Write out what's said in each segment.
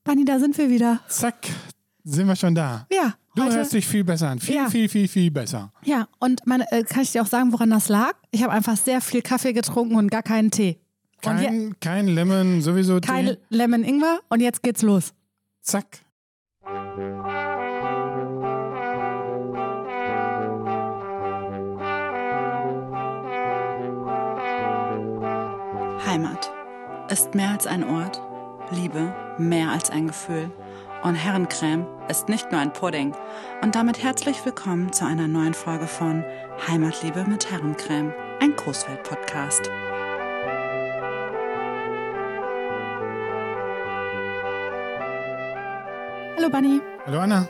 Bunny, da sind wir wieder. Zack, sind wir schon da. Ja. Du hörst dich viel besser an. Viel besser. Ja, und kann ich dir auch sagen, woran das lag? Ich habe einfach sehr viel Kaffee getrunken und gar keinen Tee. Kein Lemon, sowieso kein Tee. Lemon Ingwer und jetzt geht's los. Zack. Heimat ist mehr als ein Ort, Liebe mehr als ein Gefühl und Herrencreme ist nicht nur ein Pudding. Und damit herzlich willkommen zu einer neuen Folge von Heimatliebe mit Herrencreme, ein Coesfeld-Podcast. Hallo Bunny. Hallo Anna.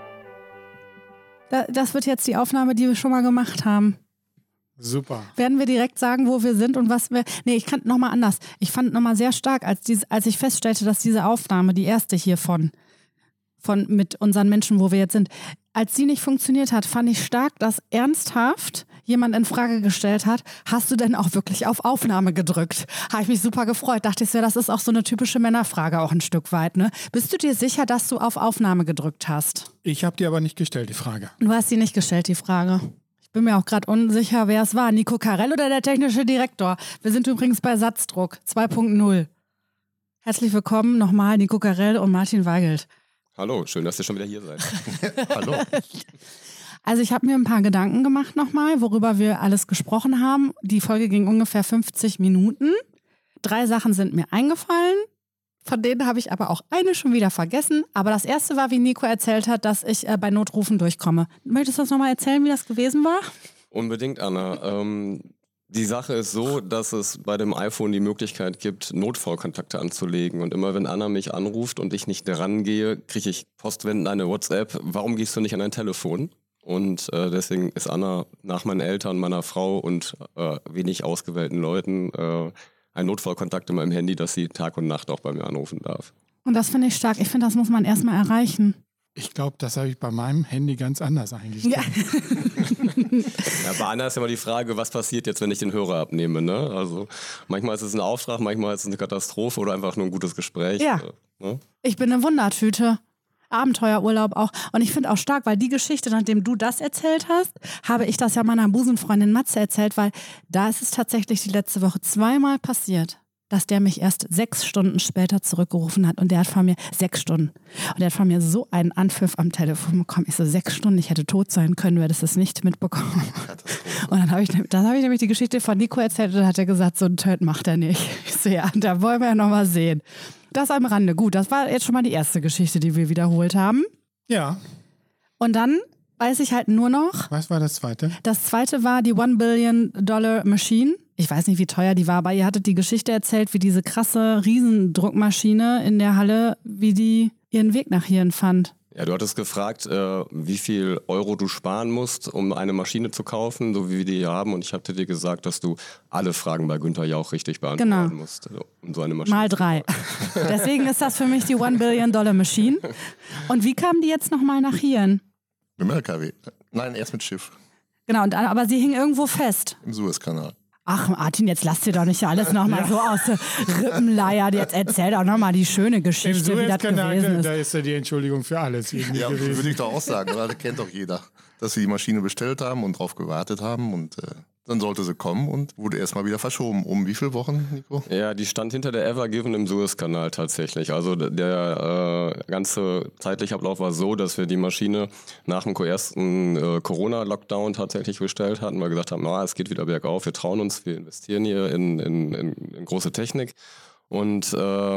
Das wird jetzt die Aufnahme, die wir schon mal gemacht haben. Super. Werden wir direkt sagen, wo wir sind und was wir... Nee, ich kann nochmal anders. Ich fand nochmal sehr stark, als ich feststellte, dass diese Aufnahme, die erste hier von mit unseren Menschen, wo wir jetzt sind, als sie nicht funktioniert hat, fand ich stark, dass ernsthaft jemand in Frage gestellt hat, hast du denn auch wirklich auf Aufnahme gedrückt? Habe ich mich super gefreut. Dachte ich so, das ist auch so eine typische Männerfrage auch ein Stück weit. Ne? Bist du dir sicher, dass du auf Aufnahme gedrückt hast? Ich habe dir aber nicht gestellt, die Frage. Du hast sie nicht gestellt, die Frage. Ich bin mir auch gerade unsicher, wer es war. Nico Karell oder der technische Direktor? Wir sind übrigens bei Satzdruck 2.0. Herzlich willkommen nochmal Nico Karell und Martin Weigelt. Hallo, schön, dass ihr schon wieder hier seid. Hallo. Also ich habe mir ein paar Gedanken gemacht nochmal, worüber wir alles gesprochen haben. Die Folge ging ungefähr 50 Minuten. 3 Sachen sind mir eingefallen. Von denen habe ich aber auch eine schon wieder vergessen. Aber das erste war, wie Nico erzählt hat, dass ich bei Notrufen durchkomme. Möchtest du uns nochmal erzählen, wie das gewesen war? Unbedingt, Anna. Die Sache ist so, dass es bei dem iPhone die Möglichkeit gibt, Notfallkontakte anzulegen. Und immer wenn Anna mich anruft und ich nicht rangehe, kriege ich postwendend eine WhatsApp. Warum gehst du nicht an dein Telefon? Und deswegen ist Anna nach meinen Eltern, meiner Frau und wenig ausgewählten Leuten ein Notfallkontakt in meinem Handy, dass sie Tag und Nacht auch bei mir anrufen darf. Und das finde ich stark. Ich finde, das muss man erstmal erreichen. Ich glaube, das habe ich bei meinem Handy ganz anders eigentlich. Ja. Ja, bei Anna ist immer die Frage, was passiert jetzt, wenn ich den Hörer abnehme. Ne? Also manchmal ist es ein Auftrag, manchmal ist es eine Katastrophe oder einfach nur ein gutes Gespräch. Ja. Ne? Ich bin eine Wundertüte. Abenteuerurlaub auch. Und ich finde auch stark, weil die Geschichte, nachdem du das erzählt hast, habe ich das ja meiner Busenfreundin Matze erzählt, weil da ist es tatsächlich die letzte Woche 2-mal passiert, dass der mich erst 6 Stunden später zurückgerufen hat und der hat von mir 6 Stunden. Und der hat von mir so einen Anpfiff am Telefon bekommen. Ich so, 6 Stunden, ich hätte tot sein können, du hättest es nicht mitbekommen. Und dann habe ich nämlich die Geschichte von Nico erzählt und dann hat er gesagt, so ein Töt macht er nicht. Ich so, ja, da wollen wir ja noch mal sehen. Das am Rande. Gut, das war jetzt schon mal die erste Geschichte, die wir wiederholt haben. Ja. Und dann weiß ich halt nur noch... Was war das zweite? Das zweite war die $1 Billion Machine. Ich weiß nicht, wie teuer die war, aber ihr hattet die Geschichte erzählt, wie diese krasse Riesendruckmaschine in der Halle, wie die ihren Weg nach hierhin fand. Ja, du hattest gefragt, wie viel Euro du sparen musst, um eine Maschine zu kaufen, so wie wir die hier haben. Und ich hatte dir gesagt, dass du alle Fragen bei Günther Jauch richtig beantworten musst, um so eine Maschine mal 3. Deswegen ist das für mich die $1 Billion Machine. Und wie kamen die jetzt nochmal nach hierhin? Mit dem LKW. Nein, erst mit Schiff. Genau, aber sie hing irgendwo fest. Im Suezkanal. Ach, Martin, jetzt lass dir doch nicht alles nochmal so aus der Rippenleier. Jetzt erzähl doch nochmal die schöne Geschichte, wie das gewesen ist. Da ist ja die Entschuldigung für alles irgendwie Ja, gewesen. würde ich doch auch sagen. Aber das kennt doch jeder. Dass sie die Maschine bestellt haben und drauf gewartet haben. Und dann sollte sie kommen und wurde erstmal wieder verschoben. Um wie viele Wochen, Nico? Ja, die stand hinter der Ever Given im Suezkanal tatsächlich. Also der ganze zeitliche Ablauf war so, dass wir die Maschine nach dem ersten Corona-Lockdown tatsächlich bestellt hatten, weil wir gesagt haben, es geht wieder bergauf, wir trauen uns, wir investieren hier in große Technik. Und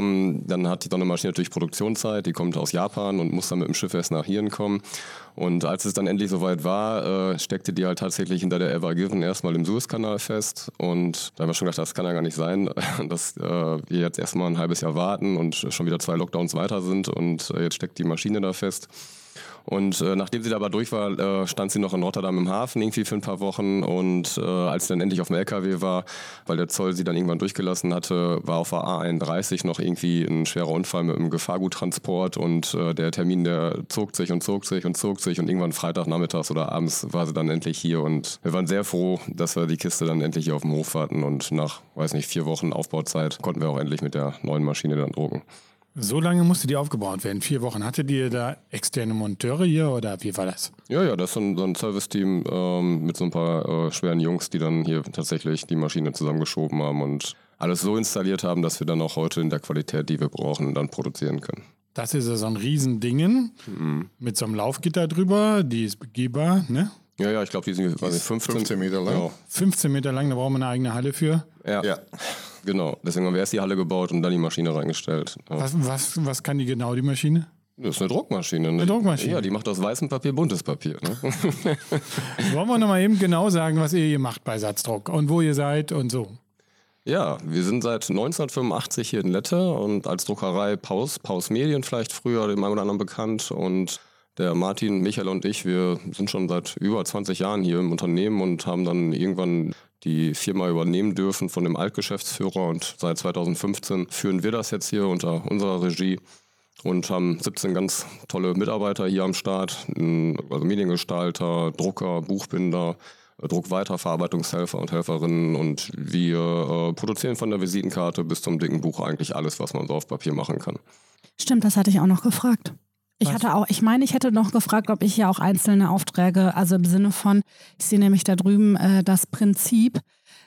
dann hat die Sondermaschine natürlich Produktionszeit, die kommt aus Japan und muss dann mit dem Schiff erst nach hierhin kommen. Und als es dann endlich soweit war, steckte die halt tatsächlich hinter der Ever Given erstmal im Suezkanal fest. Und da haben wir schon gedacht, das kann ja gar nicht sein, dass wir jetzt erstmal ein halbes Jahr warten und schon wieder 2 Lockdowns weiter sind und jetzt steckt die Maschine da fest. Und nachdem sie da aber durch war, stand sie noch in Rotterdam im Hafen irgendwie für ein paar Wochen. Und als sie dann endlich auf dem LKW war, weil der Zoll sie dann irgendwann durchgelassen hatte, war auf der A31 noch irgendwie ein schwerer Unfall mit einem Gefahrguttransport. Und der Termin, der zog sich. Und irgendwann Freitagnachmittags oder abends war sie dann endlich hier. Und wir waren sehr froh, dass wir die Kiste dann endlich hier auf dem Hof hatten. Und nach, 4 Wochen Aufbauzeit konnten wir auch endlich mit der neuen Maschine dann drucken. So lange musste die aufgebaut werden, 4 Wochen. Hattet ihr da externe Monteure hier oder wie war das? Ja, das ist so ein Service-Team mit so ein paar schweren Jungs, die dann hier tatsächlich die Maschine zusammengeschoben haben und alles so installiert haben, dass wir dann auch heute in der Qualität, die wir brauchen, dann produzieren können. Das ist ja so ein Riesendingen mit so einem Laufgitter drüber, die ist begehbar, ne? Ja, ich glaube, die sind 15 Meter lang. Genau. 15 Meter lang, da brauchen wir eine eigene Halle für. Ja, genau. Deswegen haben wir erst die Halle gebaut und dann die Maschine reingestellt. Ja. Was kann die genau, die Maschine? Das ist eine Druckmaschine. Eine Druckmaschine? Ja, die macht aus weißem Papier buntes Papier. Ne? Wollen wir noch mal eben genau sagen, was ihr hier macht bei Satzdruck und wo ihr seid und so? Ja, wir sind seit 1985 hier in Lette und als Druckerei Paus Medien vielleicht früher dem einen oder anderen bekannt. Und der Martin, Michael und ich, wir sind schon seit über 20 Jahren hier im Unternehmen und haben dann irgendwann die Firma übernehmen dürfen von dem Altgeschäftsführer. Und seit 2015 führen wir das jetzt hier unter unserer Regie und haben 17 ganz tolle Mitarbeiter hier am Start, also Mediengestalter, Drucker, Buchbinder, Druckweiterverarbeitungshelfer und Helferinnen und wir produzieren von der Visitenkarte bis zum dicken Buch eigentlich alles, was man so auf Papier machen kann. Stimmt, das hatte ich auch noch gefragt. Ich hätte noch gefragt, ob ich hier auch einzelne Aufträge, also im Sinne von, ich sehe nämlich da drüben das Prinzip,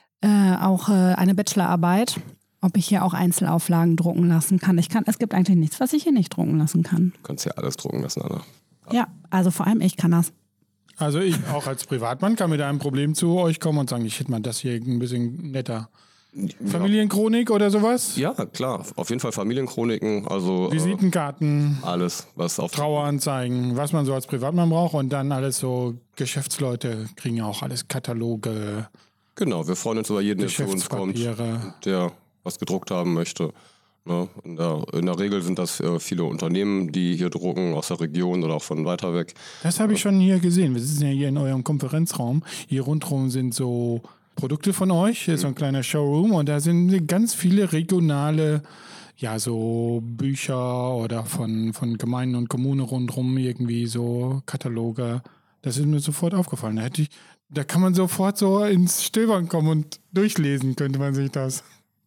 auch eine Bachelorarbeit, ob ich hier auch Einzelauflagen drucken lassen kann. Es gibt eigentlich nichts, was ich hier nicht drucken lassen kann. Du kannst ja alles drucken lassen, Anna. Ja, also vor allem ich kann das. Also ich auch als Privatmann kann mit einem Problem zu euch kommen und sagen, ich hätte mal das hier ein bisschen netter. Familienchronik oder sowas? Ja, klar. Auf jeden Fall Familienchroniken, also Visitenkarten, alles, was auf Traueranzeigen, was man so als Privatmann braucht und dann alles so, Geschäftsleute kriegen ja auch alles, Kataloge. Genau, wir freuen uns über jeden, der zu uns kommt, der was gedruckt haben möchte. Ne? In der Regel sind das viele Unternehmen, die hier drucken, aus der Region oder auch von weiter weg. Das habe ich schon hier gesehen. Wir sitzen ja hier in eurem Konferenzraum. Hier rundherum sind so Produkte von euch. Hier ist so ein kleiner Showroom und da sind ganz viele regionale, ja, so Bücher oder von Gemeinden und Kommunen rundherum irgendwie so Kataloge. Das ist mir sofort aufgefallen. Da kann man sofort so ins Stöbern kommen und durchlesen, könnte man sich das.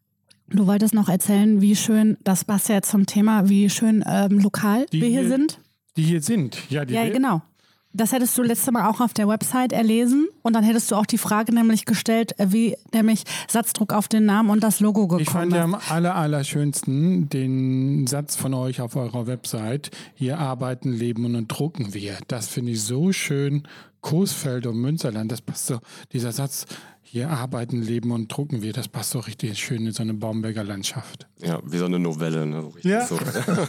Du wolltest noch erzählen, wie schön, das passt ja jetzt zum Thema, wie schön lokal wir hier sind. Die hier sind, ja. Ja, genau. Das hättest du letztes Mal auch auf der Website erlesen und dann hättest du auch die Frage nämlich gestellt, wie nämlich Satzdruck auf den Namen und das Logo gekommen ist. Ich fand ja am allerschönsten den Satz von euch auf eurer Website, hier arbeiten, leben und drucken wir. Das finde ich so schön. Coesfeld und Münsterland, das passt so, dieser Satz, hier arbeiten, leben und drucken wir, das passt so richtig schön in so eine Baumberger Landschaft. Ja, wie so eine Novelle. Ne? Richtig ja. So.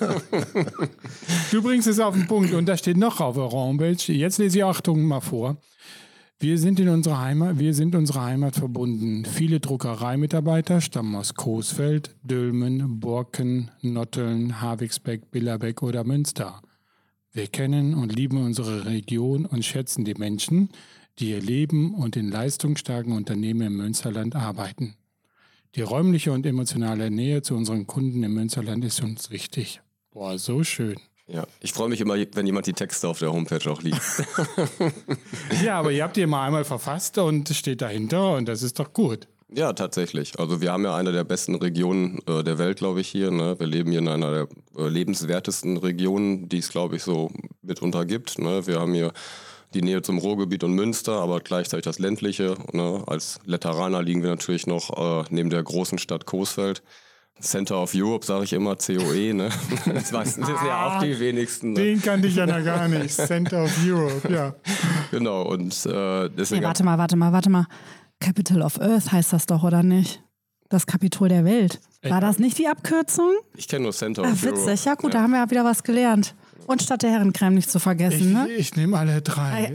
Du bringst es auf den Punkt und da steht noch auf eurer Homepage, jetzt lese ich Achtung mal vor. Wir sind unserer Heimat verbunden. Viele Druckereimitarbeiter stammen aus Coesfeld, Dülmen, Borken, Notteln, Havigsbeck, Billerbeck oder Münster. Wir kennen und lieben unsere Region und schätzen die Menschen, die hier leben und in leistungsstarken Unternehmen im Münsterland arbeiten. Die räumliche und emotionale Nähe zu unseren Kunden im Münsterland ist uns wichtig. Boah, so schön. Ja, ich freue mich immer, wenn jemand die Texte auf der Homepage auch liest. Ja, aber ihr habt die mal einmal verfasst und steht dahinter und das ist doch gut. Ja, tatsächlich. Also wir haben ja eine der besten Regionen der Welt, glaube ich, hier. Ne? Wir leben hier in einer der lebenswertesten Regionen, die es, glaube ich, so mitunter gibt. Ne? Wir haben hier die Nähe zum Ruhrgebiet und Münster, aber gleichzeitig das ländliche. Ne? Als Letteraner liegen wir natürlich noch neben der großen Stadt Coesfeld. Center of Europe, sage ich immer, COE. Ne? Das wissen ja auch die wenigsten. Ne? Den kannte ich ja noch gar nicht. Center of Europe, ja. Genau, und deswegen... Ja, warte mal. Capital of Earth heißt das doch, oder nicht? Das Kapitol der Welt. War das nicht die Abkürzung? Ich kenne nur Center of Europe. Witzig, ja gut, da haben wir ja wieder was gelernt. Und Stadt der Herrencreme nicht zu vergessen, ne? Ich nehme alle 3.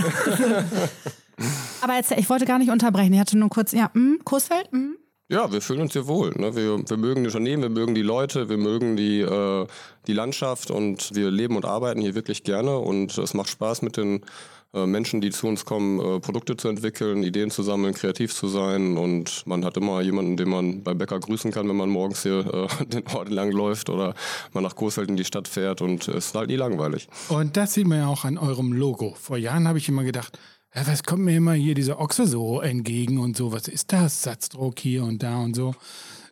Aber ich wollte gar nicht unterbrechen. Ich hatte nur kurz, Coesfeld? Ja, wir fühlen uns hier wohl. Ne? Wir mögen die Unternehmen, wir mögen die Leute, wir mögen die Landschaft und wir leben und arbeiten hier wirklich gerne und es macht Spaß mit den Menschen, die zu uns kommen, Produkte zu entwickeln, Ideen zu sammeln, kreativ zu sein und man hat immer jemanden, den man beim Bäcker grüßen kann, wenn man morgens hier den Ort lang läuft oder man nach Coesfeld in die Stadt fährt und es ist halt nie langweilig. Und das sieht man ja auch an eurem Logo. Vor Jahren habe ich immer gedacht, ja, was kommt mir immer hier dieser Ochse so entgegen und so, was ist das? Satzdruck hier und da und so.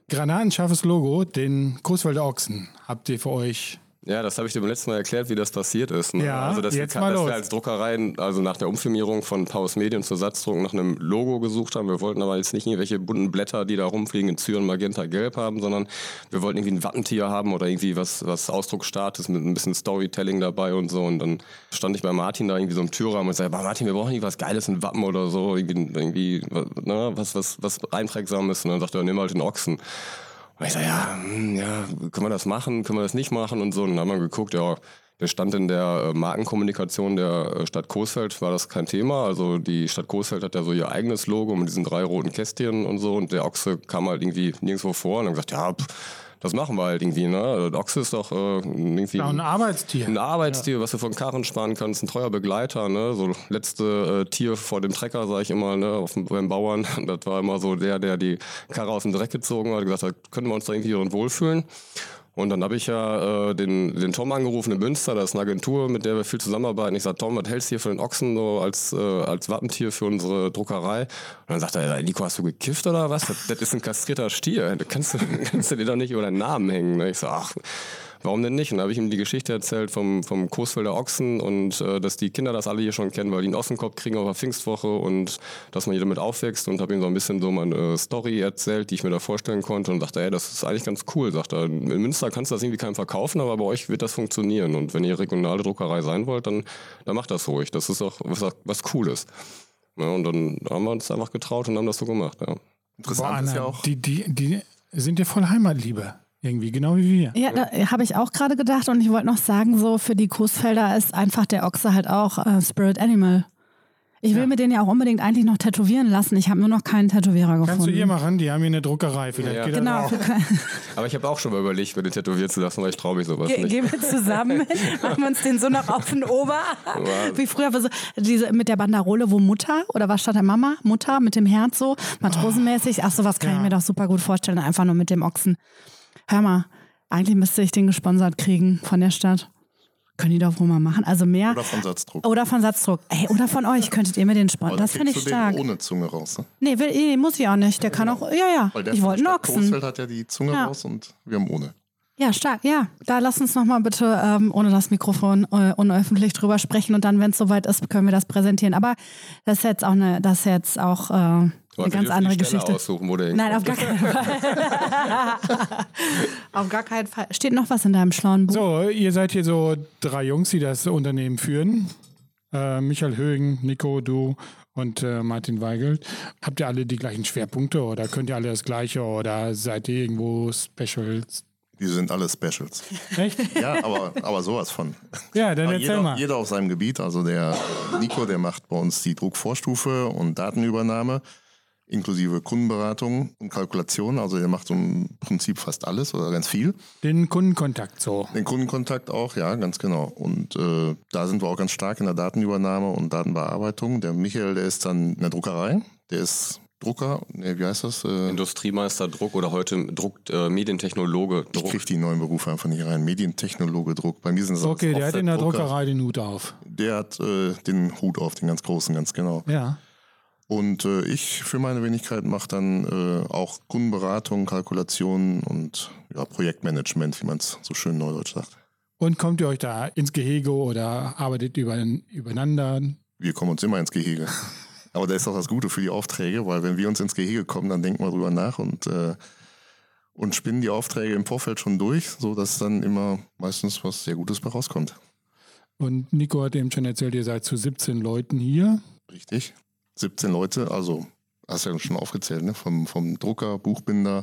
granatenscharfes Logo, den Coesfelder Ochsen, habt ihr für euch... Ja, das habe ich dir beim letzten Mal erklärt, wie das passiert ist. Ne? Ja, also, dass jetzt wir mal los. als Druckerei, also nach der Umfirmierung von Paus Medien zur Satzdruck nach einem Logo gesucht haben. Wir wollten aber jetzt nicht irgendwelche bunten Blätter, die da rumfliegen in Zyren, Magenta, Gelb haben, sondern wir wollten irgendwie ein Wappentier haben oder irgendwie was ausdrucksstarkes mit ein bisschen Storytelling dabei und so. Und dann stand ich bei Martin da irgendwie so im Türrahmen und sagte, Martin, wir brauchen irgendwie was Geiles, ein Wappen oder so, irgendwie ne, was einprägsames. Und dann sagte er, nimm halt den Ochsen. Und ich sag, ja, können wir das machen, können wir das nicht machen und so. Und dann haben wir geguckt, ja, der stand in der Markenkommunikation der Stadt Coesfeld, war das kein Thema. Also die Stadt Coesfeld hat ja so ihr eigenes Logo mit diesen 3 roten Kästchen und so. Und der Ochse kam halt irgendwie nirgendwo vor und dann gesagt, ja, das machen wir halt irgendwie, ne? Der Ochse ist doch irgendwie Ja, ein Arbeitstier. Ein Arbeitstier, was du von Karren sparen kannst, ein treuer Begleiter, ne? So letzte Tier vor dem Trecker, sag ich immer, ne? Beim Bauern. Das war immer so der die Karre aus dem Dreck gezogen hat, gesagt hat, können wir uns da irgendwie drin wohlfühlen. Und dann habe ich ja den Tom angerufen in Münster, das ist eine Agentur, mit der wir viel zusammenarbeiten. Ich sage, Tom, was hältst du hier für den Ochsen so als Wappentier für unsere Druckerei? Und dann sagt er, Nico, hast du gekifft oder was? Das ist ein kastrierter Stier, kannst du dir doch nicht über deinen Namen hängen. Ne? Ich sage, ach, warum denn nicht? Und dann habe ich ihm die Geschichte erzählt vom Coesfelder Ochsen und dass die Kinder das alle hier schon kennen, weil die einen Ochsenkopf kriegen auf der Pfingstwoche und dass man hier damit aufwächst und habe ihm so ein bisschen so meine Story erzählt, die ich mir da vorstellen konnte und dachte, das ist eigentlich ganz cool. Sagt er, in Münster kannst du das irgendwie keinem verkaufen, aber bei euch wird das funktionieren und wenn ihr regionale Druckerei sein wollt, dann macht das ruhig. Das ist auch was Cooles. Ja, und dann haben wir uns einfach getraut und haben das so gemacht. Ja. Interessant ist ja auch... Die sind ja voll Heimatliebe. Irgendwie, genau wie wir. Ja, da habe ich auch gerade gedacht und ich wollte noch sagen, so für die Coesfelder ist einfach der Ochse halt auch Spirit Animal. Ich will mir den ja auch unbedingt eigentlich noch tätowieren lassen. Ich habe nur noch keinen Tätowierer gefunden. Kannst du hier machen? Die haben hier eine Druckerei. Vielleicht geht Genau. das auch. Aber ich habe auch schon mal überlegt, mir den tätowieren zu lassen, weil ich traue mich sowas nicht. Gehen wir zusammen, machen wir uns den so noch auf den Ober. Wie früher war so diese mit der Banderole, wo Mutter, oder was stand da, Mama? Mutter mit dem Herz so, matrosenmäßig. Ach, sowas kann ich mir doch super gut vorstellen, einfach nur mit dem Ochsen. Hör mal, eigentlich müsste ich den gesponsert kriegen von der Stadt. Können die doch wohl mal machen. Also mehr. Oder von Satzdruck. Oder von Satzdruck. Ey, oder von euch könntet ihr mir den sponsern. Das finde ich stark. Ohne Zunge raus. Ne? Nee, muss ich auch nicht. Der kann auch, ja. Weil der Ich wollte einen Ochsen. Coesfeld hat ja die Zunge raus und wir haben ohne. Ja, stark. Ja, da lass uns nochmal bitte ohne das Mikrofon unöffentlich drüber sprechen und dann, wenn es soweit ist, können wir das präsentieren. Aber das ist jetzt auch eine ganz andere Geschichte. Aussuchen, wo der Nein, auf gar keinen Fall. Auf gar keinen Fall. Steht noch was in deinem schlauen Buch? So, ihr seid hier so 3 Jungs, die das Unternehmen führen. Michael Högen, Nico, du und Martin Weigelt. Habt ihr alle die gleichen Schwerpunkte oder könnt ihr alle das Gleiche oder seid ihr irgendwo Specials? Die sind alle Specials. Echt? Ja, aber sowas von. Ja, dann erzähl mal. Jeder auf seinem Gebiet. Also der Nico, der macht bei uns die Druckvorstufe und Datenübernahme, inklusive Kundenberatung und Kalkulation. Also der macht im Prinzip fast alles oder ganz viel. Den Kundenkontakt so. Den Kundenkontakt auch, ja, ganz genau. Und da sind wir auch ganz stark in der Datenübernahme und Datenbearbeitung. Der Michael, der ist dann in der Druckerei. Der ist Drucker, wie heißt das? Industriemeister Druck oder heute Medientechnologe Druck. Ich kriege die neuen Berufe einfach nicht rein. Medientechnologe Druck. Bei mir sind es okay, der hat in der Druckerei den Hut auf. Der hat den Hut auf, den ganz großen, ganz genau. Ja. Und ich für meine Wenigkeit mache dann auch Kundenberatung, Kalkulation und Projektmanagement, wie man es so schön neudeutsch sagt. Und kommt ihr euch da ins Gehege oder arbeitet übereinander? Wir kommen uns immer ins Gehege. Aber da ist auch das Gute für die Aufträge, weil wenn wir uns ins Gehege kommen, dann denken wir drüber nach und spinnen die Aufträge im Vorfeld schon durch, sodass dann immer meistens was sehr Gutes bei rauskommt. Und Nico hat eben schon erzählt, ihr seid zu 17 Leuten hier. Richtig. 17 Leute, also hast du ja schon aufgezählt, ne? Vom Drucker, Buchbinder,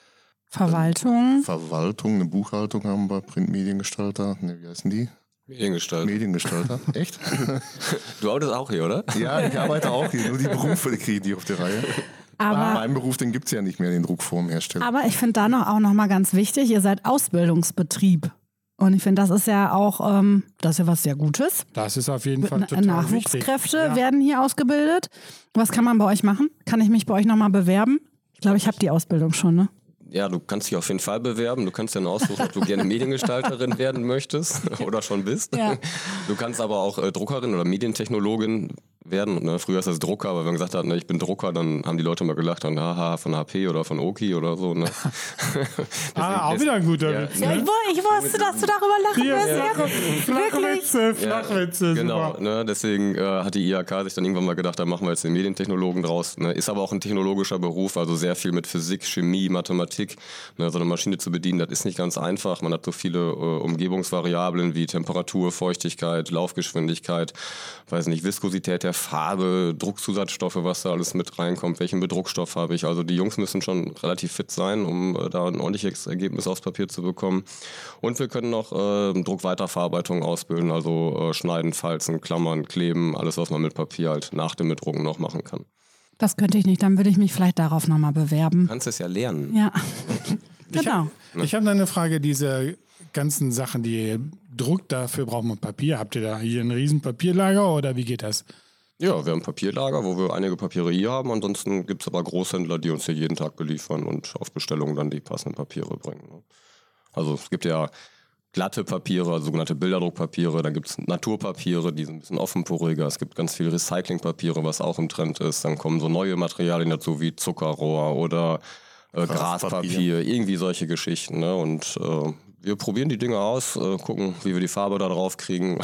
Verwaltung, eine Buchhaltung haben wir, Printmediengestalter, wie heißen die? Mediengestalter. Echt? Du arbeitest auch hier, oder? Ja, ich arbeite auch hier, nur die Berufe kriege ich auf die Reihe. aber Mein Beruf, den gibt es ja nicht mehr, den Druckformhersteller. Aber ich finde da auch noch mal ganz wichtig, ihr seid Ausbildungsbetrieb. Und ich finde, das ist ja auch das ist ja was sehr Gutes. Das ist auf jeden Fall total Nachwuchskräfte wichtig. werden hier ausgebildet. Was kann man bei euch machen? Kann ich mich bei euch nochmal bewerben? Ich glaube, ich habe die Ausbildung schon, ne? Ja, du kannst dich auf jeden Fall bewerben. Du kannst dann aussuchen, ob du gerne Mediengestalterin werden möchtest oder schon bist. Ja. Du kannst aber auch Druckerin oder Medientechnologin werden. Ne? Früher ist das Drucker, aber wenn man gesagt hat, ne, ich bin Drucker, dann haben die Leute mal gelacht, dann haha, von HP oder von Oki oder so. Ne? Auch wieder ein guter Witz. Ja, Ne? ich wusste, dass du darüber lachen wirst. Flachwitze, Genau, super. ne, deswegen hat die IHK sich dann irgendwann mal gedacht, da machen wir jetzt den Medientechnologen draus. Ne, ist aber auch ein technologischer Beruf, also sehr viel mit Physik, Chemie, Mathematik. Ne, so eine Maschine zu bedienen, das ist nicht ganz einfach. Man hat so viele Umgebungsvariablen wie Temperatur, Feuchtigkeit, Laufgeschwindigkeit, weiß nicht, Viskosität der Farbe, Druckzusatzstoffe, was da alles mit reinkommt, welchen Bedruckstoff habe ich. Also die Jungs müssen schon relativ fit sein, um da ein ordentliches Ergebnis aufs Papier zu bekommen. Und wir können noch Druckweiterverarbeitung ausbilden, also schneiden, falzen, klammern, kleben, alles, was man mit Papier halt nach dem Bedrucken noch machen kann. Das könnte ich nicht, dann würde ich mich vielleicht darauf nochmal bewerben. Du kannst es ja lernen. Ja, genau. Ich habe eine Frage, diese ganzen Sachen, die druckt, dafür braucht man Papier. Habt ihr da hier ein riesen Papierlager oder wie geht das? Ja, wir haben ein Papierlager, wo wir einige Papiere hier haben. Ansonsten gibt es aber Großhändler, die uns hier jeden Tag beliefern und auf Bestellung dann die passenden Papiere bringen. Also es gibt ja glatte Papiere, also sogenannte Bilderdruckpapiere. Dann gibt es Naturpapiere, die sind ein bisschen offenporiger. Es gibt ganz viel Recyclingpapiere, was auch im Trend ist. Dann kommen so neue Materialien dazu wie Zuckerrohr oder Graspapier, irgendwie solche Geschichten. Ne? Und wir probieren die Dinge aus, gucken, wie wir die Farbe da drauf kriegen.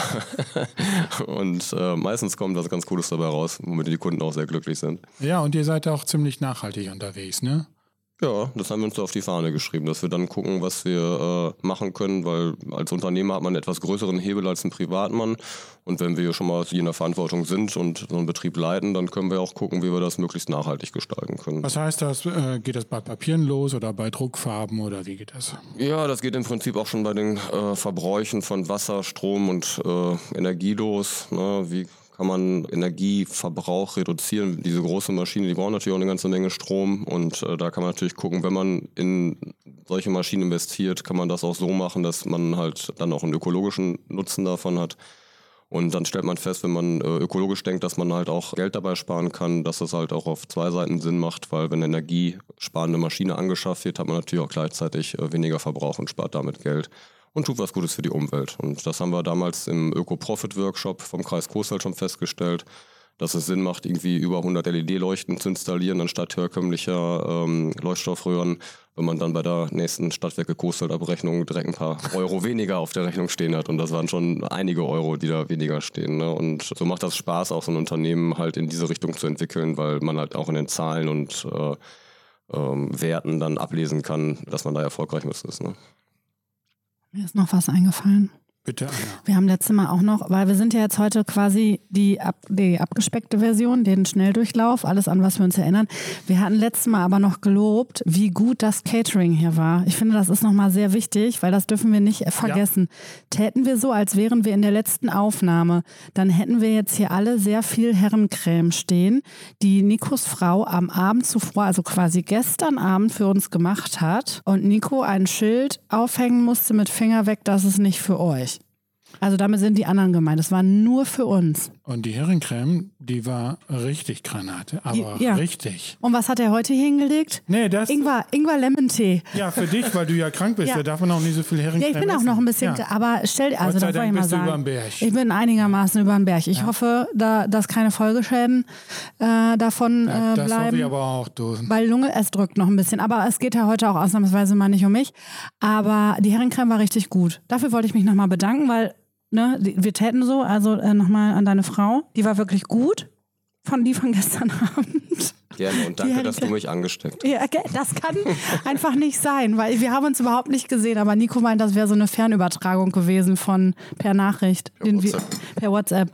Und meistens kommt was ganz Cooles dabei raus, womit die Kunden auch sehr glücklich sind. Ja, und ihr seid auch ziemlich nachhaltig unterwegs, ne? Ja, das haben wir uns da auf die Fahne geschrieben, dass wir dann gucken, was wir machen können, weil als Unternehmer hat man einen etwas größeren Hebel als ein Privatmann. Und wenn wir schon mal in der Verantwortung sind und so einen Betrieb leiten, dann können wir auch gucken, wie wir das möglichst nachhaltig gestalten können. Was heißt das? Geht das bei Papieren los oder bei Druckfarben oder wie geht das? Ja, das geht im Prinzip auch schon bei den Verbräuchen von Wasser, Strom und Energie los. Ne? Wie kann man Energieverbrauch reduzieren? Diese große Maschine, die brauchen natürlich auch eine ganze Menge Strom und da kann man natürlich gucken, wenn man in solche Maschinen investiert, kann man das auch so machen, dass man halt dann auch einen ökologischen Nutzen davon hat. Und dann stellt man fest, wenn man ökologisch denkt, dass man halt auch Geld dabei sparen kann, dass das halt auch auf zwei Seiten Sinn macht, weil wenn eine energiesparende Maschine angeschafft wird, hat man natürlich auch gleichzeitig weniger Verbrauch und spart damit Geld. Und tut was Gutes für die Umwelt. Und das haben wir damals im Öko-Profit-Workshop vom Kreis Coesfeld schon festgestellt, dass es Sinn macht, irgendwie über 100 LED-Leuchten zu installieren, anstatt herkömmlicher Leuchtstoffröhren, wenn man dann bei der nächsten Stadtwerke Coesfeld-Abrechnung direkt ein paar Euro weniger auf der Rechnung stehen hat. Und das waren schon einige Euro, die da weniger stehen. Ne? Und so macht das Spaß, auch so ein Unternehmen halt in diese Richtung zu entwickeln, weil man halt auch in den Zahlen und Werten dann ablesen kann, dass man da erfolgreich mit ist. Ne? Mir ist noch was eingefallen. Bitte, Anna. Wir haben letztes Mal auch noch, weil wir sind ja jetzt heute quasi die abgespeckte Version, den Schnelldurchlauf, alles an was wir uns erinnern. Wir hatten letztes Mal aber noch gelobt, wie gut das Catering hier war. Ich finde, das ist nochmal sehr wichtig, weil das dürfen wir nicht vergessen. Täten wir so, als wären wir in der letzten Aufnahme, dann hätten wir jetzt hier alle sehr viel Herrencreme stehen, die Nikos Frau am Abend zuvor, also quasi gestern Abend für uns gemacht hat und Nico ein Schild aufhängen musste mit Finger weg, das ist nicht für euch. Also damit sind die anderen gemeint. Das war nur für uns. Und die Herrencreme, die war richtig Granate, aber Ja. richtig. Und was hat er heute hier hingelegt? Nee, das... Ingwer Lemon-Tee. Ja, für dich, weil du ja krank bist, Ja. da darf man auch nicht so viel Herrencreme Ja, ich bin auch essen. noch ein bisschen, Ja. aber stell, also Gott sei das wollte Dank ich mal bist du sagen. überm Berg. Ich bin einigermaßen über den Berg. Ich hoffe, dass keine Folgeschäden davon Ja, das hoffe ich bleiben. aber auch, du. Weil Lunge, es drückt noch ein bisschen. Aber es geht ja heute auch ausnahmsweise mal nicht um mich. Aber die Herrencreme war richtig gut. Dafür wollte ich mich nochmal bedanken, weil wir täten so, also nochmal an deine Frau. Die war wirklich gut. Die von gestern Abend. Gerne und danke, dass du mich angesteckt hast. Ja, das kann einfach nicht sein, weil wir haben uns überhaupt nicht gesehen. Aber Nico meint, das wäre so eine Fernübertragung gewesen per Nachricht. Per WhatsApp.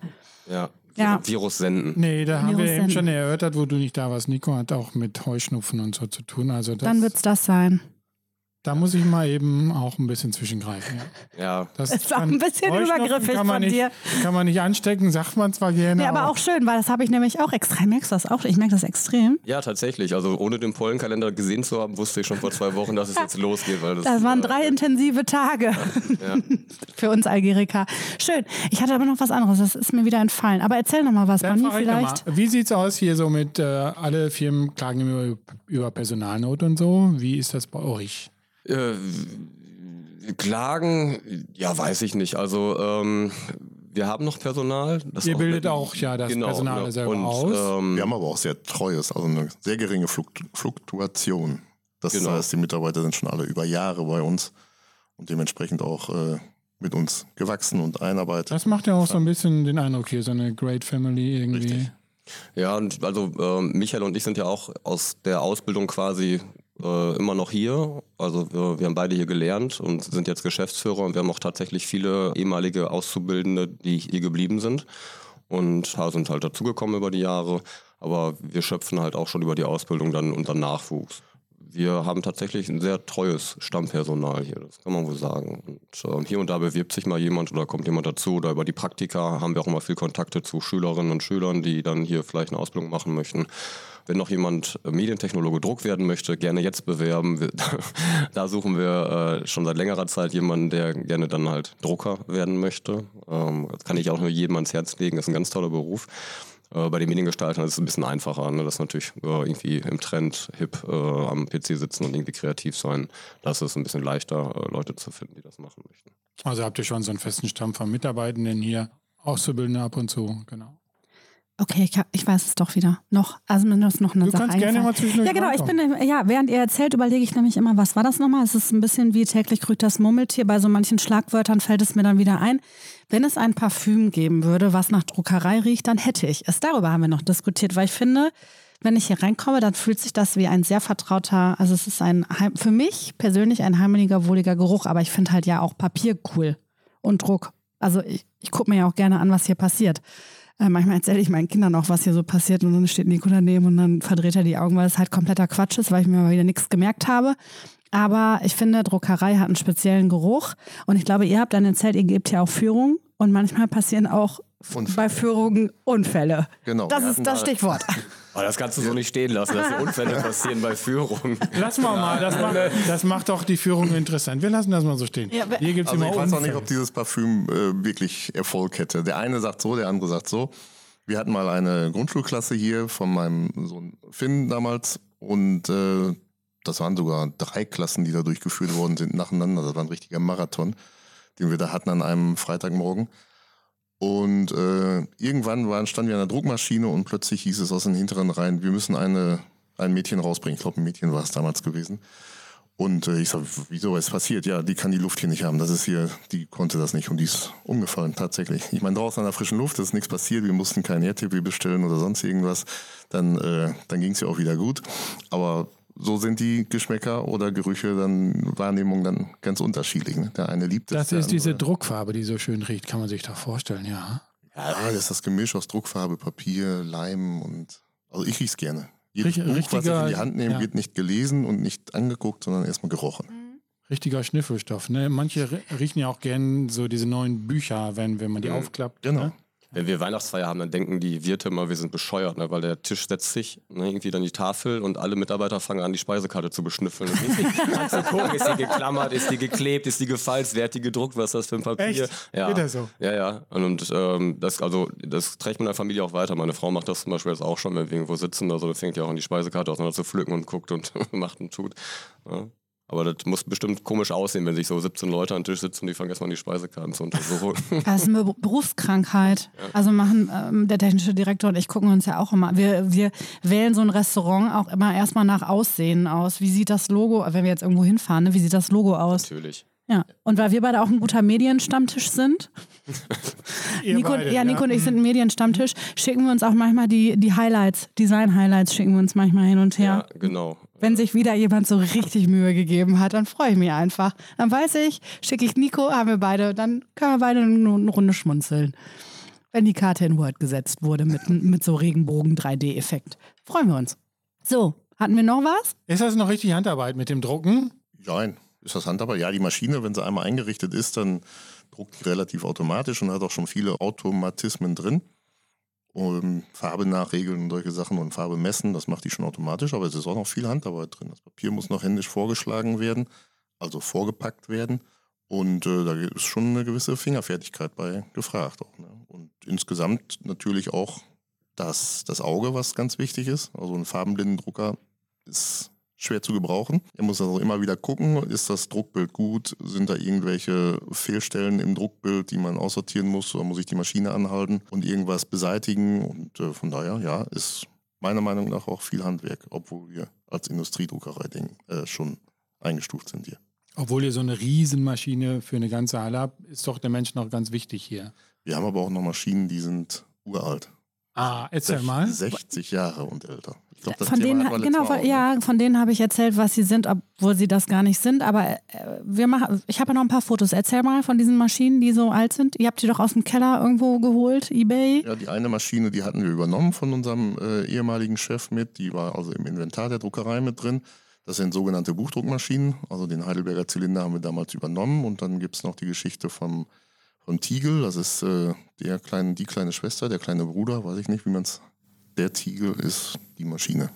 Ja. Virus senden. Nee, da haben wir Virus eben schon senden. erörtert, wo du nicht da warst. Nico hat auch mit Heuschnupfen und so zu tun. Also Dann wird es das sein. da muss ich mal eben auch ein bisschen zwischengreifen. Ja. Das ist auch ein bisschen Heuschnupfen übergriffig kann man von nicht, dir. Kann man nicht anstecken, sagt man zwar gerne. Ja, aber auch schön, weil das habe ich nämlich auch extrem. Merkst du das auch? Ich merke das extrem. Ja, tatsächlich. Also ohne den Pollenkalender gesehen zu haben, wusste ich schon vor 2 Wochen, dass es jetzt losgeht. Weil Das waren 3 intensive Tage Ja. für uns Algerika. Schön. Ich hatte aber noch was anderes, das ist mir wieder entfallen. Aber erzähl noch mal was, Dann Bonnie, frage ich noch vielleicht. mal, wie sieht's aus hier so mit alle Firmen klagen über Personalnot und so? Wie ist das bei euch? Klagen, ja, weiß ich nicht. Also Wir haben noch Personal. Ihr bildet auch das Personal selber aus. Wir haben aber auch sehr treues, also eine sehr geringe Fluktuation. Das heißt, die Mitarbeiter sind schon alle über Jahre bei uns und dementsprechend auch mit uns gewachsen und einarbeitet. Das macht ja auch so ein bisschen den Eindruck hier, so eine Great Family irgendwie. Richtig. Ja, und also Michael und ich sind ja auch aus der Ausbildung quasi immer noch hier. Also wir haben beide hier gelernt und sind jetzt Geschäftsführer und wir haben auch tatsächlich viele ehemalige Auszubildende, die hier geblieben sind und sind halt dazugekommen über die Jahre. Aber wir schöpfen halt auch schon über die Ausbildung dann unseren Nachwuchs. Wir haben tatsächlich ein sehr treues Stammpersonal hier, das kann man wohl sagen. Und hier und da bewirbt sich mal jemand oder kommt jemand dazu. Oder über die Praktika haben wir auch immer viel Kontakte zu Schülerinnen und Schülern, die dann hier vielleicht eine Ausbildung machen möchten. Wenn noch jemand Medientechnologe Druck werden möchte, gerne jetzt bewerben. Da suchen wir schon seit längerer Zeit jemanden, der gerne dann halt Drucker werden möchte. Das kann ich auch nur jedem ans Herz legen, das ist ein ganz toller Beruf. Bei den Mediengestaltern ist es ein bisschen einfacher, ne? Das ist natürlich irgendwie im Trend, hip am PC sitzen und irgendwie kreativ sein. Da ist es ein bisschen leichter, Leute zu finden, die das machen möchten. Also habt ihr schon so einen festen Stamm von Mitarbeitenden hier, Auszubildende ab und zu, genau. Okay, ich weiß es doch wieder. Also mir ist noch eine Sache kannst gerne mal zwischendurch Ja, genau. Während ihr erzählt, überlege ich nämlich immer, was war das nochmal? Es ist ein bisschen wie täglich grüßt das Murmeltier. Bei so manchen Schlagwörtern fällt es mir dann wieder ein. Wenn es ein Parfüm geben würde, was nach Druckerei riecht, dann hätte ich es. Darüber haben wir noch diskutiert, weil ich finde, wenn ich hier reinkomme, dann fühlt sich das wie ein sehr vertrauter, also es ist für mich persönlich ein heimeliger, wohliger Geruch, aber ich finde halt ja auch Papier cool und Druck. Also ich gucke mir ja auch gerne an, was hier passiert. Manchmal erzähle ich meinen Kindern auch, was hier so passiert und dann steht Nico daneben und dann verdreht er die Augen, weil es halt kompletter Quatsch ist, weil ich mir mal wieder nichts gemerkt habe. Aber ich finde, Druckerei hat einen speziellen Geruch und ich glaube, ihr habt dann erzählt, ihr gebt ja auch Führung und manchmal passieren auch bei Führungen Unfälle. Genau. Das ist das Stichwort. Aber das kannst du so nicht stehen lassen, dass Unfälle passieren bei Führung. Lass mal, das macht doch die Führung interessant. Wir lassen das mal so stehen. Ja, hier gibt's Also immer ich weiß auch nicht, Unfälle. ob dieses Parfüm wirklich Erfolg hätte. Der eine sagt so, der andere sagt so. Wir hatten mal eine Grundschulklasse hier von meinem Sohn Finn damals und das waren sogar 3 Klassen, die da durchgeführt worden sind nacheinander. Das war ein richtiger Marathon, den wir da hatten an einem Freitagmorgen. Und irgendwann standen wir an der Druckmaschine und plötzlich hieß es aus den hinteren Reihen, wir müssen ein Mädchen rausbringen. Ich glaube, ein Mädchen war es damals gewesen. Und ich sage, wieso ist passiert? Ja, die kann die Luft hier nicht haben. Das ist hier, die konnte das nicht und die ist umgefallen tatsächlich. Ich meine, draußen an der frischen Luft ist nichts passiert. Wir mussten kein AirTP bestellen oder sonst irgendwas. Dann ging es ja auch wieder gut. Aber so sind die Geschmäcker oder Gerüche, Wahrnehmungen dann ganz unterschiedlich. Ne? Der eine liebt es. Das ist diese Druckfarbe, die so schön riecht, kann man sich doch vorstellen, ja. Ja, das ist das Gemisch aus Druckfarbe, Papier, Leim und, also ich riech's gerne. Jedes Buch, was ich in die Hand nehme, wird nicht gelesen und nicht angeguckt, sondern erstmal gerochen. Richtiger Schnüffelstoff, ne? Manche riechen ja auch gern so diese neuen Bücher, wenn man die aufklappt. Genau. Ne? Wenn wir Weihnachtsfeier haben, dann denken die Wirte immer, wir sind bescheuert, ne? Weil der Tisch setzt sich irgendwie dann die Tafel und alle Mitarbeiter fangen an, die Speisekarte zu beschnüffeln. Und zu gucken, ist die geklammert, ist die geklebt, ist die gefalzt, wer hat die gedruckt, was ist das für ein Papier? Echt? Ja. Geht das so? Ja. Und das trägt man in der Familie auch weiter. Meine Frau macht das zum Beispiel jetzt auch schon, wenn wir irgendwo sitzen, also fängt ja auch an, die Speisekarte auseinander zu pflücken und guckt und macht und tut. Ja. Aber das muss bestimmt komisch aussehen, wenn sich so 17 Leute an den Tisch sitzen und die fangen erstmal an, die Speisekarten zu untersuchen. Das ist eine Berufskrankheit. Ja. Also machen der technische Direktor und ich gucken uns ja auch immer, wir wählen so ein Restaurant auch immer erstmal nach Aussehen aus. Wie sieht das Logo, wenn wir jetzt irgendwo hinfahren, ne? Wie sieht das Logo aus? Natürlich. Ja, und weil wir beide auch ein guter Medienstammtisch sind, Nico und ich sind ein Medienstammtisch, schicken wir uns auch manchmal die Highlights, Design-Highlights schicken wir uns manchmal hin und her. Ja, genau. Wenn sich wieder jemand so richtig Mühe gegeben hat, dann freue ich mich einfach. Dann weiß ich, schicke ich Nico, dann können wir beide eine Runde schmunzeln. Wenn die Karte in Word gesetzt wurde mit so Regenbogen-3D-Effekt. Freuen wir uns. So, hatten wir noch was? Ist das noch richtig Handarbeit mit dem Drucken? Nein. Ist das Handarbeit? Ja, die Maschine, wenn sie einmal eingerichtet ist, dann druckt die relativ automatisch und hat auch schon viele Automatismen drin. Farbe nachregeln und solche Sachen und Farbe messen, das macht die schon automatisch, aber es ist auch noch viel Handarbeit drin. Das Papier muss noch händisch vorgeschlagen werden, also vorgepackt werden und da ist schon eine gewisse Fingerfertigkeit bei gefragt. Auch, ne? Und insgesamt natürlich auch das Auge, was ganz wichtig ist. Also ein farbenblinden Drucker ist schwer zu gebrauchen. Er muss also immer wieder gucken, ist das Druckbild gut, sind da irgendwelche Fehlstellen im Druckbild, die man aussortieren muss, oder muss ich die Maschine anhalten und irgendwas beseitigen. Und von daher, ja, ist meiner Meinung nach auch viel Handwerk, obwohl wir als Industriedruckerei schon eingestuft sind hier. Obwohl ihr so eine Riesenmaschine für eine ganze Halle habt, ist doch der Mensch noch ganz wichtig hier. Wir haben aber auch noch Maschinen, die sind uralt. Erzähl mal. 60 Jahre und älter. Ich glaub, das Von Thema denen, hatten wir letztes Mal auch, ne? ja, von denen habe ich erzählt, was sie sind, obwohl sie das gar nicht sind. Aber ich habe ja noch ein paar Fotos. Erzähl mal von diesen Maschinen, die so alt sind. Ihr habt die doch aus dem Keller irgendwo geholt, eBay. Ja, die eine Maschine, die hatten wir übernommen von unserem ehemaligen Chef mit. Die war also im Inventar der Druckerei mit drin. Das sind sogenannte Buchdruckmaschinen. Also den Heidelberger Zylinder haben wir damals übernommen. Und dann gibt es noch die Geschichte vom Tiegel. Das ist die kleine Schwester, der kleine Bruder, weiß ich nicht, wie man es... Der Tiegel ist die Maschine.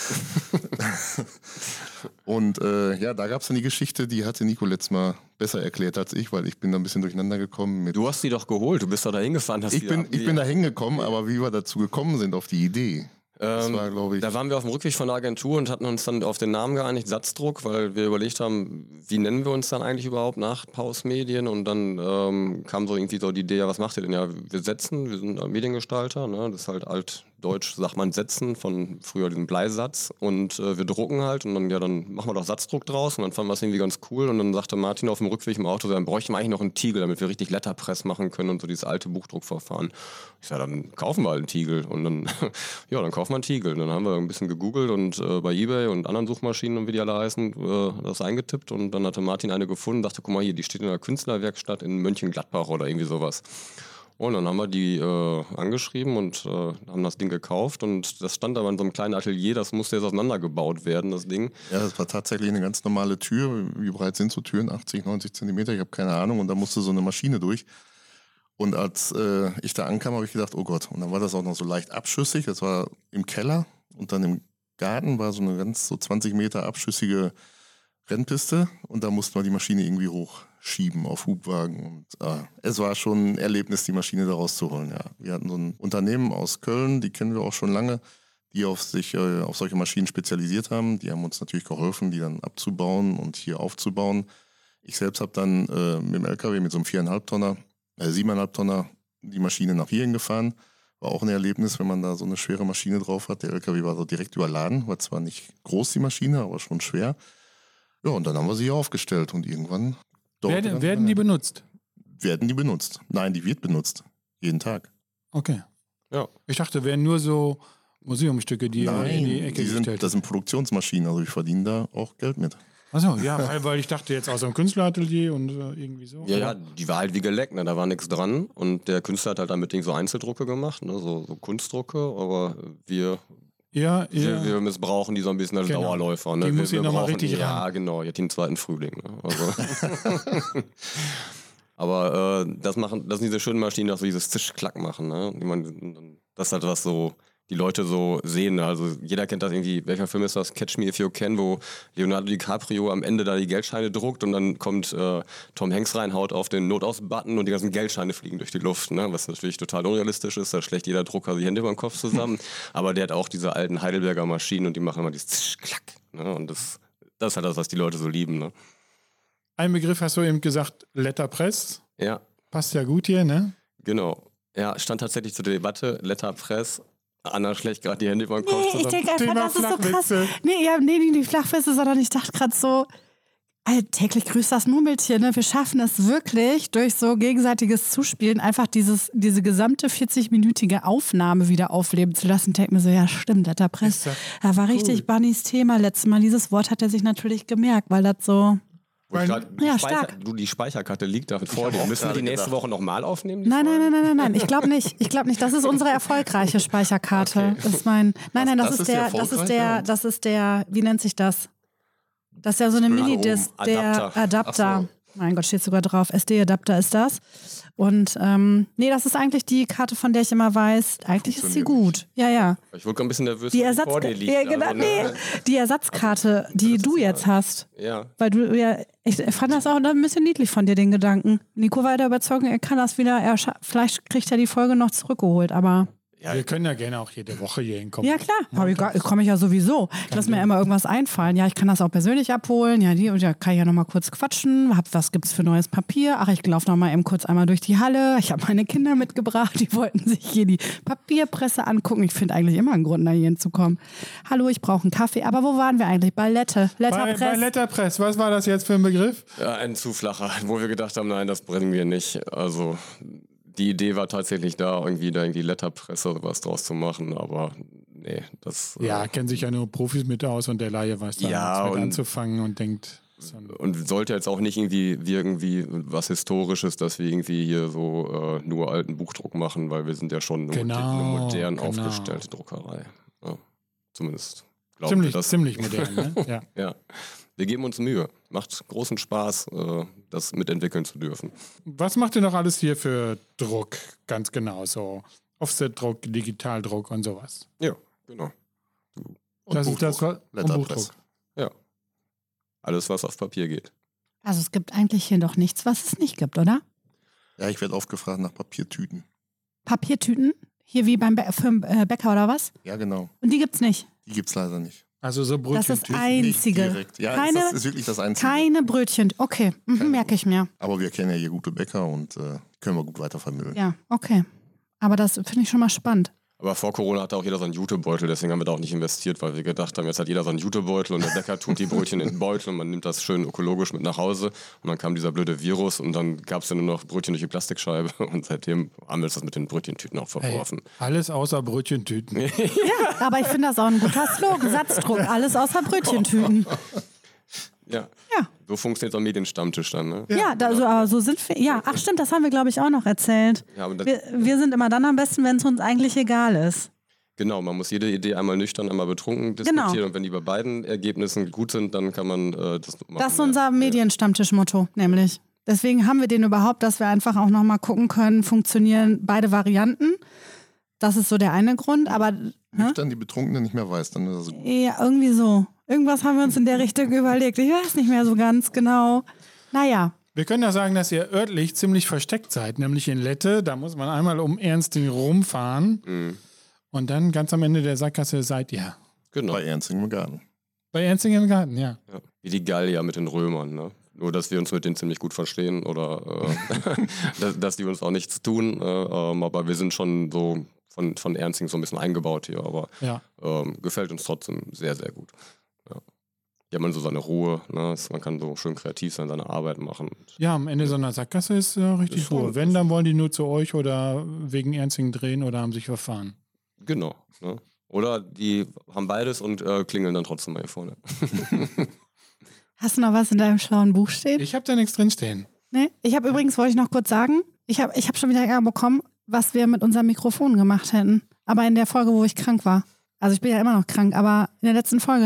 Und ja, da gab es dann die Geschichte, die hatte Nico letztes Mal besser erklärt als ich, weil ich bin da ein bisschen durcheinander gekommen. Du hast die doch geholt, du bist doch da hingefahren. Ich bin da hingekommen, aber wie wir dazu gekommen sind auf die Idee, das war, glaube ich... Da waren wir auf dem Rückweg von der Agentur und hatten uns dann auf den Namen geeinigt, Satzdruck, weil wir überlegt haben, wie nennen wir uns dann eigentlich überhaupt nach Paus Medien, und dann kam so irgendwie so die Idee, ja, was macht ihr denn? Ja, wir sind Mediengestalter, ne? Das ist halt altdeutsch, sagt man setzen, von früher diesem Bleisatz, und wir drucken halt, und dann machen wir doch Satzdruck draus, und dann fanden wir es irgendwie ganz cool, und dann sagte Martin auf dem Rückweg im Auto, dann bräuchten wir eigentlich noch einen Tiegel, damit wir richtig Letterpress machen können und so dieses alte Buchdruckverfahren. Ich sag, dann kaufen wir halt einen Tiegel, und dann, ja, dann kaufen wir einen Tiegel. Dann haben wir ein bisschen gegoogelt und bei eBay und anderen Suchmaschinen und wie die alle heißen, das eingetippt, und dann hatte Martin eine gefunden und dachte, guck mal hier, die steht in der Künstlerwerkstatt in Mönchengladbach oder irgendwie sowas. Und dann haben wir die angeschrieben und haben das Ding gekauft, und das stand aber in so einem kleinen Atelier, das musste jetzt auseinandergebaut werden, das Ding. Ja, das war tatsächlich eine ganz normale Tür. Wie breit sind so Türen? 80, 90 Zentimeter? Ich habe keine Ahnung. Und da musste so eine Maschine durch. Und als ich da ankam, habe ich gedacht, oh Gott. Und dann war das auch noch so leicht abschüssig. Das war im Keller, und dann im Garten war so eine ganz so 20 Meter abschüssige Rennpiste, und da mussten wir die Maschine irgendwie hochschieben auf Hubwagen. Und es war schon ein Erlebnis, die Maschine da rauszuholen. Ja. Wir hatten so ein Unternehmen aus Köln, die kennen wir auch schon lange, die auf solche Maschinen spezialisiert haben. Die haben uns natürlich geholfen, die dann abzubauen und hier aufzubauen. Ich selbst habe dann mit dem LKW, mit so einem 7,5 Tonner die Maschine nach hierhin gefahren. War auch ein Erlebnis, wenn man da so eine schwere Maschine drauf hat. Der LKW war so direkt überladen, war zwar nicht groß die Maschine, aber schon schwer. Ja, und dann haben wir sie hier aufgestellt, und irgendwann... Werden die benutzt? Werden die benutzt. Nein, die wird benutzt. Jeden Tag. Okay. Ja. Ich dachte, wären nur so Museumstücke, die in die Ecke gestellt. Das sind Produktionsmaschinen, also wir verdienen da auch Geld mit. Achso, ja, weil ich dachte jetzt aus einem Künstleratelier und irgendwie so. Ja, die war halt wie geleckt, ne? Da war nichts dran, und der Künstler hat halt damit so Einzeldrucke gemacht, ne? So Kunstdrucke, aber wir missbrauchen die so ein bisschen als Dauerläufer. Ne? Die muss wir nochmal richtig ran. Ja, genau, jetzt den zweiten Frühling. Ne? Also aber das sind diese schönen Maschinen, die so dieses Zisch-Klack machen. Ne? Das ist halt was so die Leute so sehen. Also jeder kennt das irgendwie, welcher Film ist das? Catch Me If You Can, wo Leonardo DiCaprio am Ende da die Geldscheine druckt, und dann kommt Tom Hanks rein, haut auf den Notaus-Button und die ganzen Geldscheine fliegen durch die Luft. Ne? Was natürlich total unrealistisch ist, da schlägt jeder Drucker die Hände über den Kopf zusammen. Aber der hat auch diese alten Heidelberger Maschinen, und die machen immer dieses Zisch-Klack. Ne? Und das ist halt das, was die Leute so lieben. Ne? Ein Begriff hast du eben gesagt, Letterpress. Ja. Passt ja gut hier, ne? Genau. Ja, stand tatsächlich zur Debatte, Letterpress. Anna schlägt gerade die Hände über den Kopf zusammen. Ich denke einfach, Thema das ist so krass. Flachwitze. Nee, die Flachwitze, sondern ich dachte gerade so, täglich grüßt das Murmeltier, ne? Wir schaffen es wirklich, durch so gegenseitiges Zuspielen einfach diese gesamte 40-minütige Aufnahme wieder aufleben zu lassen. Ich denke mir so, ja stimmt, Letterpress, da war richtig Bunnys Thema letztes Mal. Dieses Wort hat er sich natürlich gemerkt, weil das so... stark. Die Speicherkarte liegt da vor dir. Müssen wir die nächste Woche nochmal aufnehmen? Nein. Ich glaube nicht. Das ist unsere erfolgreiche Speicherkarte. Okay. Das ist der, wie nennt sich das? Das ist ja so eine Minidisc, der Adapter. So. Mein Gott, steht sogar drauf. SD-Adapter ist das. Und das ist eigentlich die Karte, von der ich immer weiß, eigentlich ist sie gut. Ja. Ich wurde ein bisschen nervös, die vor dir liegt. Ja, genau, die Ersatzkarte, die du jetzt hast. Ja. Weil du ich fand das auch ein bisschen niedlich von dir, den Gedanken. Nico war der Überzeugung, er kann das wieder, vielleicht kriegt er die Folge noch zurückgeholt, aber... Ja, Wir können ja gerne auch jede Woche hier hinkommen. Ja, klar. Komme ich ja sowieso. Ich lasse mir immer irgendwas einfallen. Ja, ich kann das auch persönlich abholen. Ja, kann ich ja noch mal kurz quatschen. Was gibt's für neues Papier? Ach, ich laufe noch mal eben kurz einmal durch die Halle. Ich habe meine Kinder mitgebracht. Die wollten sich hier die Papierpresse angucken. Ich finde eigentlich immer einen Grund, da hier hinzukommen. Hallo, ich brauche einen Kaffee. Aber wo waren wir eigentlich? Bei Letterpress. Bei Letterpress. Was war das jetzt für ein Begriff? Ja, ein zu flacher, wo wir gedacht haben, nein, das bringen wir nicht. Also die Idee war tatsächlich da irgendwie Letterpresse was draus zu machen, aber nee, das... Ja, kennen sich ja nur Profis mit aus und der Laie weiß da nichts mit anzufangen und denkt... Und sollte jetzt auch nicht irgendwie wirken wie was Historisches, dass wir irgendwie hier so nur alten Buchdruck machen, weil wir sind ja schon eine modern aufgestellte Druckerei. Ja, zumindest glauben wir das. Ziemlich modern, ne? Ja. Ja. Wir geben uns Mühe. Macht großen Spaß, das mitentwickeln zu dürfen. Was macht ihr noch alles hier für Druck? Ganz genau, so Offset-Druck, Digitaldruck und sowas. Ja, genau. Und das ist das, was Letterpress. Ja. Alles, was auf Papier geht. Also es gibt eigentlich hier doch nichts, was es nicht gibt, oder? Ja, ich werde oft gefragt nach Papiertüten. Papiertüten? Hier wie für einen Bäcker oder was? Ja, genau. Und die gibt's nicht? Die gibt's leider nicht. Also so Das ist Brötchen. einzige. Ja, das ist wirklich das Einzige. Keine Brötchen. Okay, merke ich mir. Aber wir kennen ja hier gute Bäcker und können wir gut weitervermitteln. Ja, okay. Aber das finde ich schon mal spannend. Aber vor Corona hatte auch jeder so einen Jutebeutel, deswegen haben wir da auch nicht investiert, weil wir gedacht haben, jetzt hat jeder so einen Jutebeutel und der Bäcker tut die Brötchen in den Beutel und man nimmt das schön ökologisch mit nach Hause und dann kam dieser blöde Virus und dann gab es ja nur noch Brötchen durch die Plastikscheibe und seitdem haben wir das mit den Brötchentüten auch verworfen. Hey, alles außer Brötchentüten. Ja, aber ich finde das auch ein guter Slogan. Satzdruck, alles außer Brötchentüten. Ja. Ja. So funktioniert auch Medienstammtisch dann, ne? Ja, so sind wir. Ja, ach stimmt, das haben wir, glaube ich, auch noch erzählt. Ja, aber Wir sind immer dann am besten, wenn es uns eigentlich egal ist. Genau, man muss jede Idee einmal nüchtern, einmal betrunken diskutieren und wenn die bei beiden Ergebnissen gut sind, dann kann man das machen. Das ist unser Medienstammtisch-Motto, nämlich. Deswegen haben wir den überhaupt, dass wir einfach auch nochmal gucken können, funktionieren beide Varianten. Das ist so der eine Grund, aber... Nüchtern die Betrunkene nicht mehr weiß, dann ist das gut. Ja, irgendwie so. Irgendwas haben wir uns in der Richtung überlegt. Ich weiß nicht mehr so ganz genau. Naja. Wir können ja sagen, dass ihr örtlich ziemlich versteckt seid, nämlich in Lette. Da muss man einmal um Ernsting rumfahren. Mhm. Und dann ganz am Ende der Sackgasse seid ihr. Genau. Bei Ernsting im Garten. Bei Ernsting im Garten, ja. Ja. Wie die Gallier mit den Römern, ne? Nur, dass wir uns mit denen ziemlich gut verstehen oder dass die uns auch nichts tun. Aber wir sind schon so von Ernsting so ein bisschen eingebaut hier. Aber gefällt uns trotzdem sehr, sehr gut. Ja. Hier hat man so seine Ruhe. Ne? Man kann so schön kreativ sein, seine Arbeit machen. Ja, am Ende so einer Sackgasse ist richtig Ruhe. Wenn, dann wollen die nur zu euch oder wegen Ernsting drehen oder haben sich verfahren. Genau. Ne? Oder die haben beides und klingeln dann trotzdem mal hier vorne. Hast du noch was in deinem schlauen Buch stehen? Ich habe da nichts drinstehen. Nee? Ich habe übrigens, wollte ich noch kurz sagen, ich hab schon wieder Ärger bekommen, was wir mit unserem Mikrofon gemacht hätten. Aber in der Folge, wo ich krank war. Also ich bin ja immer noch krank, aber in der letzten Folge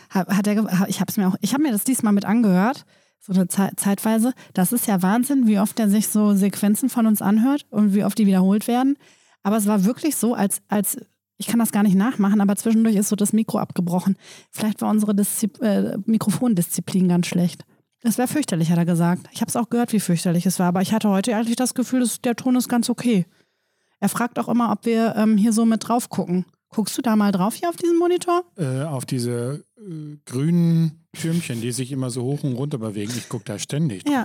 ich habe mir das diesmal mit angehört, so eine zeitweise. Das ist ja Wahnsinn, wie oft der sich so Sequenzen von uns anhört und wie oft die wiederholt werden. Aber es war wirklich so, als ich kann das gar nicht nachmachen, aber zwischendurch ist so das Mikro abgebrochen. Vielleicht war unsere Mikrofondisziplin ganz schlecht. Das wäre fürchterlich, hat er gesagt. Ich habe es auch gehört, wie fürchterlich es war, aber ich hatte heute eigentlich das Gefühl, der Ton ist ganz okay. Er fragt auch immer, ob wir hier so mit drauf gucken. Guckst du da mal drauf hier auf diesen Monitor? Auf diese grünen Türmchen, die sich immer so hoch und runter bewegen. Ich gucke da ständig drauf. Ja,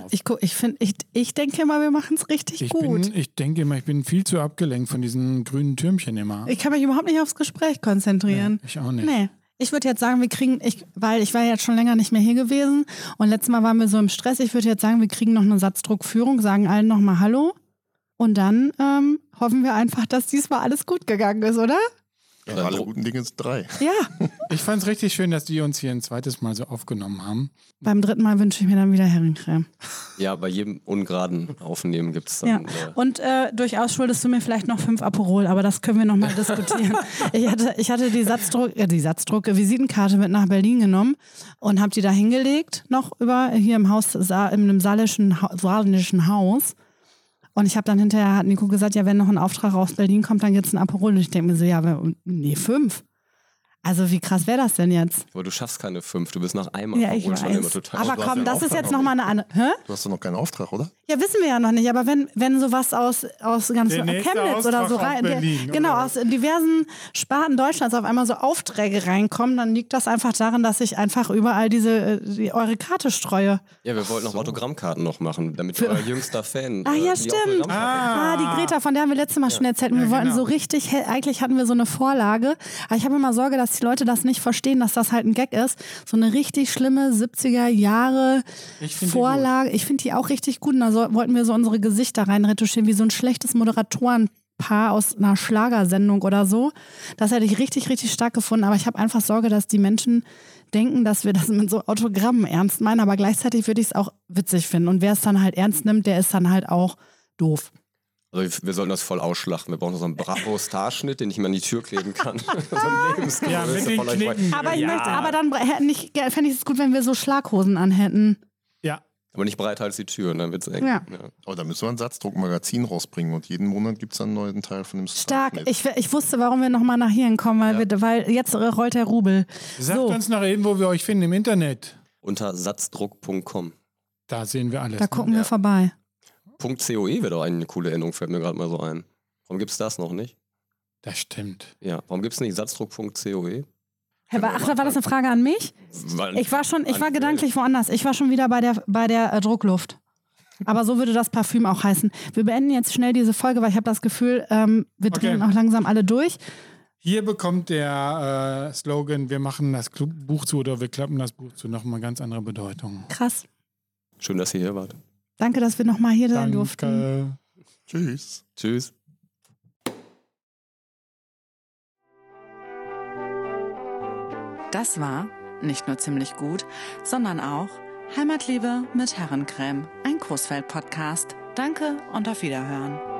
ich denke immer, wir machen es richtig gut. Ich denke immer, ich bin viel zu abgelenkt von diesen grünen Türmchen immer. Ich kann mich überhaupt nicht aufs Gespräch konzentrieren. Nee, ich auch nicht. Nee. Ich würde jetzt sagen, weil ich war jetzt schon länger nicht mehr hier gewesen und letztes Mal waren wir so im Stress. Ich würde jetzt sagen, wir kriegen noch eine Satzdruckführung, sagen allen nochmal Hallo und dann hoffen wir einfach, dass diesmal alles gut gegangen ist, oder? Ja, alle guten Dinge sind 3. Ja. Ich fand es richtig schön, dass die uns hier ein zweites Mal so aufgenommen haben. Beim 3. Mal wünsche ich mir dann wieder Herrencreme. Ja, bei jedem ungeraden Aufnehmen gibt es dann... Ja. Und durchaus schuldest du mir vielleicht noch 5 Aperol, aber das können wir nochmal diskutieren. Ich hatte die Visitenkarte mit nach Berlin genommen und habe die da hingelegt, noch hier im Haus, in einem saarländischen Haus. Und ich habe dann hinterher, hat Nico gesagt, ja, wenn noch ein Auftrag aus Berlin kommt, dann gibt es ein Aperol. Und ich denke mir so, ja, nee, 5. Also wie krass wäre das denn jetzt? Aber du schaffst keine 5, du bist nach einmal Ja, ich schon immer weiß. total. Aber Du hast komm, den das ist Auftrag jetzt noch nochmal eine andere... Hä? Du hast doch noch keinen Auftrag, oder? Ja, wissen wir ja noch nicht. Aber wenn sowas aus ganz Der nächste Chemnitz oder so Auftrag auf rein... Berlin, genau, oder? aus diversen Sparten Deutschlands auf einmal so Aufträge reinkommen, dann liegt das einfach daran, dass ich einfach überall eure Karte streue. Ja, wir wollten noch Autogrammkarten noch machen, damit euer jüngster Fan. Ach ja, die stimmt. Autogrammkarten Die Greta, von der haben wir letztes Mal schon erzählt. Und wir wollten genau. so richtig, eigentlich hatten wir so eine Vorlage. Aber ich habe immer Sorge, dass die Leute das nicht verstehen, dass das halt ein Gag ist. So eine richtig schlimme 70er Jahre Ich find die Vorlage. Ich finde die auch richtig gut. Und da wollten wir so unsere Gesichter rein retuschieren, wie so ein schlechtes Moderatorenpaar aus einer Schlagersendung oder so. Das hätte ich richtig, richtig stark gefunden. Aber ich habe einfach Sorge, dass die Menschen denken, dass wir das mit so Autogrammen ernst meinen. Aber gleichzeitig würde ich es auch witzig finden. Und wer es dann halt ernst nimmt, der ist dann halt auch doof. Also wir sollten das voll ausschlachten. Wir brauchen noch so einen Bravo-Starschnitt, den ich mir an die Tür kleben kann. So ein Lebensgröße Ja, mit den von euch Knicken. beiden. Aber dann fände ich es gut, wenn wir so Schlaghosen anhätten. Ja. Aber nicht breiter als die Tür, dann wird's eng. Ja. Aber da müssen wir ein Satzdruckmagazin rausbringen und jeden Monat gibt es einen neuen Teil von dem Stark. Starschnitt. Ich wusste, warum wir nochmal nach hierhin kommen, weil jetzt rollt der Rubel. Sagt So, uns noch eben, wo wir euch finden im Internet. Unter satzdruck.com. Da sehen wir alles. da gucken wir vorbei. .coe wäre doch eine coole Endung, fällt mir gerade mal so ein. Warum gibt's das noch nicht? Das stimmt. Ja, warum gibt's nicht satzdruck.coe? War das eine Frage an mich? Ich war gedanklich woanders. Ich war schon wieder bei der Druckluft. Aber so würde das Parfüm auch heißen. Wir beenden jetzt schnell diese Folge, weil ich habe das Gefühl, wir drehen auch langsam alle durch. Hier bekommt der Slogan, wir machen das Buch zu oder wir klappen das Buch zu, nochmal ganz andere Bedeutung. Krass. Schön, dass ihr hier wart. Danke, dass wir nochmal hier sein durften. Danke. Tschüss. Tschüss. Das war nicht nur ziemlich gut, sondern auch Heimatliebe mit Herrencreme, ein Coesfeld-Podcast. Danke und auf Wiederhören.